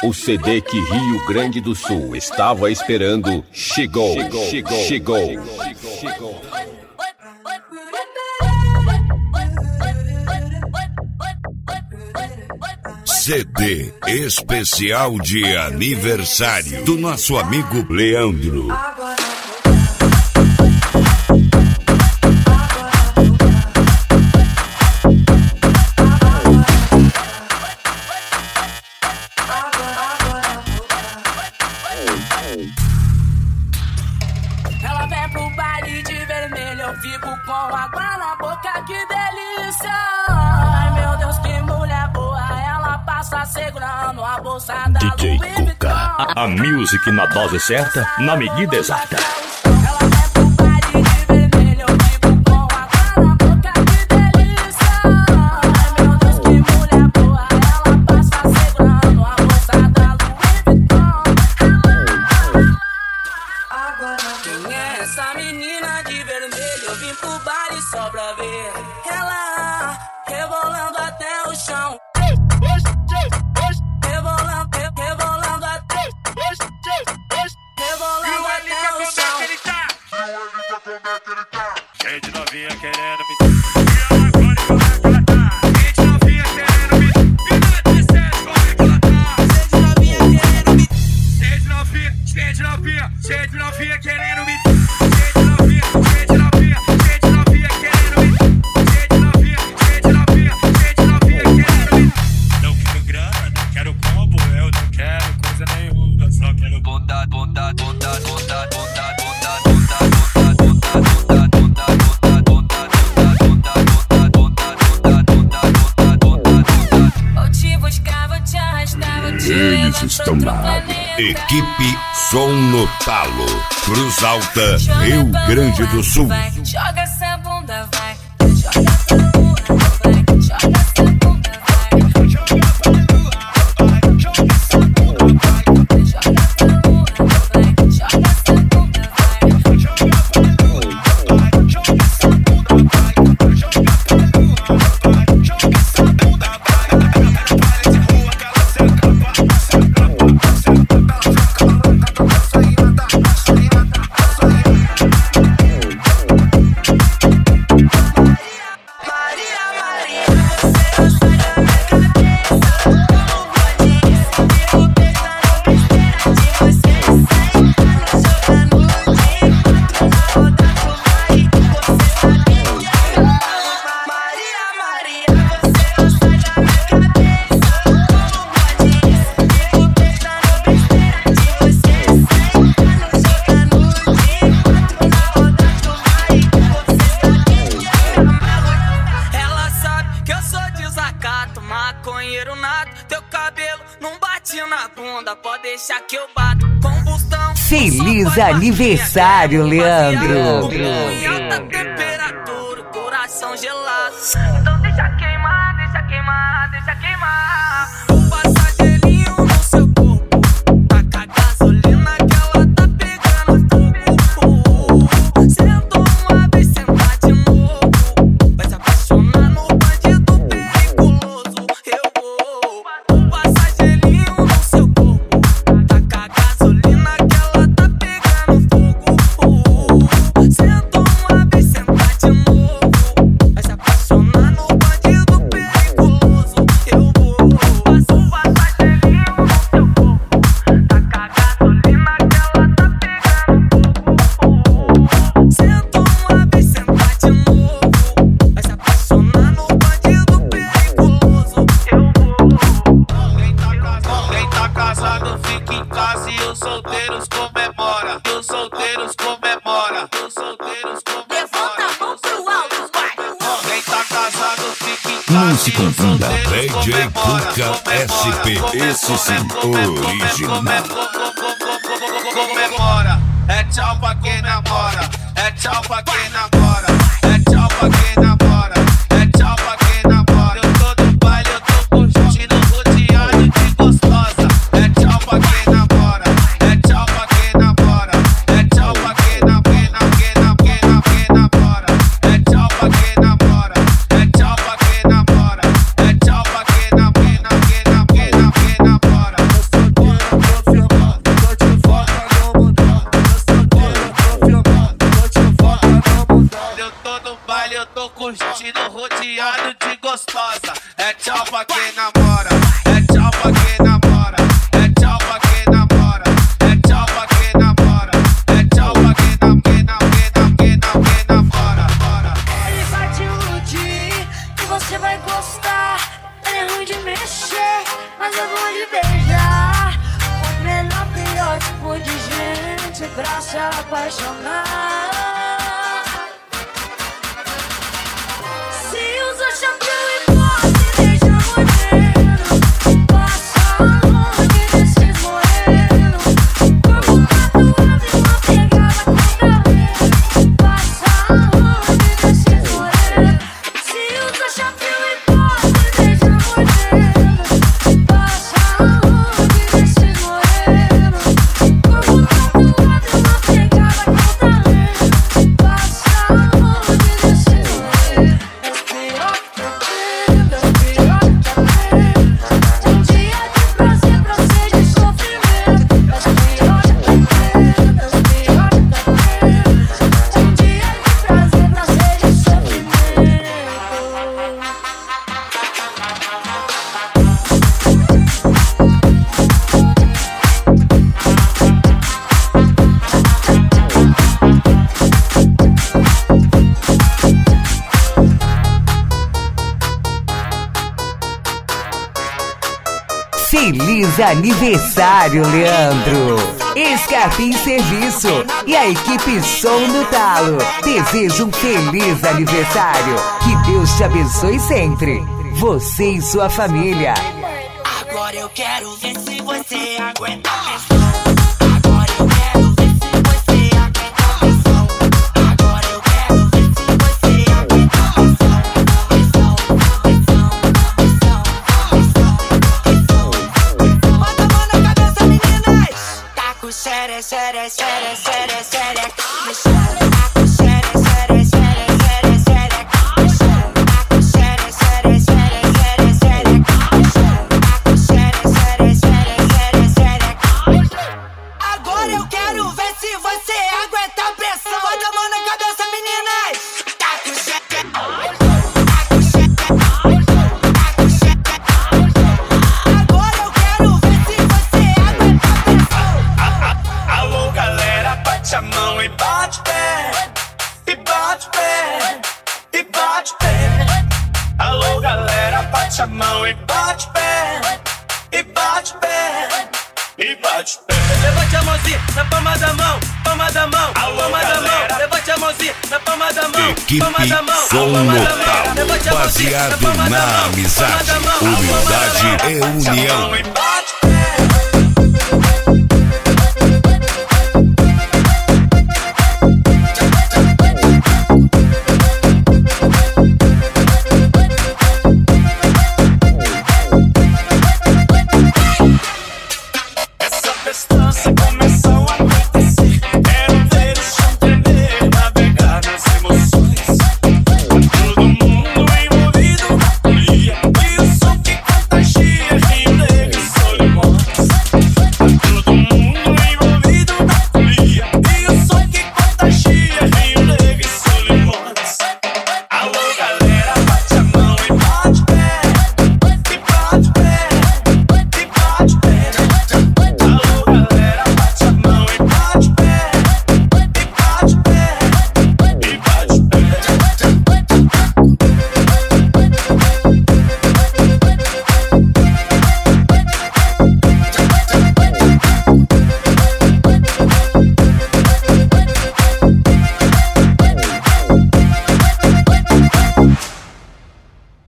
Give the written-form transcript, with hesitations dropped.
O CD que Rio Grande do Sul estava esperando chegou. CD especial de aniversário do nosso amigo Leandro. Ela vem pro baile de vermelho, eu fico com água na boca, que delícia. Ai meu Deus, que mulher boa, ela passa segurando a bolsa da DJ Louis Vuitton. Cuca, a music na dose certa, na medida exata. Ela vem pro baile de vermelho, eu fico com água na boca, que delícia. Ai meu Deus, que mulher boa, ela passa segurando a bolsa da Louis Vuitton. Quem é essa menina de vermelho? Eu vim pro baile só pra ver ela rebolando até o chão. Rebolando até o chão. Cheio de novinha querendo me gente novinha querendo me cheio de novinha querendo me não quero grana, não quero combo, eu não quero coisa nenhuma, só quero bondade. Eles estão na área. Equipe Som no Talo, Cruz Alta, Rio Grande do Sul. Joga essa bunda, vai. Joga essa bunda, vai. Joga essa bunda, vai. Joga essa bunda, vai. Joga essa bunda, vai. Joga essa bunda, vai. Joga essa bunda, vai. Joga essa bunda, vai. Joga essa bunda, vai. Joga essa bunda, maconheiro nato, teu cabelo não bate na bunda, pode deixar que eu bato. Combustão. Feliz aniversário, Leandro. Em alta temperatura, coração gelado. Então deixa queimar, deixa queimar, deixa queimar. Vou passar gelinho no seu corpo, taca gasolina que ela tá pegando fogo. Sentou uma vez, sentar de novo, vai se apaixonar no bandido perigoso. Eu vou passar gelinho no seu corpo, taca gasolina que ela tá pegando fogo. Sentou uma vez, sentar de novo, vai se apaixonar no bandido perigoso. Eu vou passar gelinho no seu corpo, taca gasolina que ela tá pegando fogo. Sentou uma vez, sentar de novo, vai se apaixonar no bandido perigoso. Eu vou. Quem tá casado fica em casa e os solteiros comemora. E os solteiros comemora. E os solteiros comemora. Levanta a mão pro alto, vai. Quem tá casado fica em casa. Não se e os confunda. solteiros DJ comemora, Cuca comemora, SP, esse sim, original. Comemora. É tchau pra quem namora. É tchau pra quem namora. É tchau pra quem namora. É tchau pra quem namora. Eu tô no baile, eu tô curtindo, rodeado de gostosa. É tchau pra quem namora. É tchau pra quem namora. É tchau pra quem namora. É tchau pra quem namora. É tchau pra quem namora. É tchau pra quem namora. baile eu tô curtindo, rodeado de gostosa. É tchau pra quem namora, é tchau pra quem namora, é tchau pra quem namora, é tchau pra quem namora, é tchau pra quem namora. Ele vai te iludir e você vai gostar. Ele é ruim de mexer, mas eu vou lhe beijar. O melhor, pior tipo de gente pra se apaixonar. Se usa chapéu e pode deixa moreno, passa longe desses morenos. Corpo tatuado e uma pegada com talento, passa longe desses morenos. Se usa chapéu e pode deixa moreno, passa longe desses morenos. Corpo tatuado e uma pegada com talento, passa longe desses morenos. Respira, respira, um dia de prazer pra ser de sofrimento. Respira, respira, um dia de prazer pra ser de sofrimento. Feliz aniversário, Leandro! Scarpim Serviço e a equipe Som no Talo desejam um feliz aniversário. Que Deus te abençoe sempre. Você e sua família. Agora eu quero ver se você aguenta a pressão. Agora eu quero ver se você aguenta a pressão. Agora eu quero ver se você aguenta a pressão. Bota a mão na cabeça, meninas. Tá com séria, séria, séria, séria, séria. Tá com séria, séria, séria, séria, séria. Tá com séria, séria, séria, séria, séria. Agora eu quero ver se você aguenta a pressão. Bota a mão na cabeça, meninas. Tá com cheque, tá com cheque, tá com cheque. Agora eu quero ver se você aguenta a pressão. Alô galera, bate a mão e bate pé, e bate pé, e bate pé. Alô galera, bate a mão e bate pé, e bate pé, e bate pé. Levante a mãozinha na palma da mão, palma da mão, palma da mão. Levante a mãozinha na palma da mão, palma da mão, Som palma da no mão. Talo, Levante a mãozinha baseado palma da na mão, amizade, palma da mão, humildade palma da mão. e Bate a união. mão e bate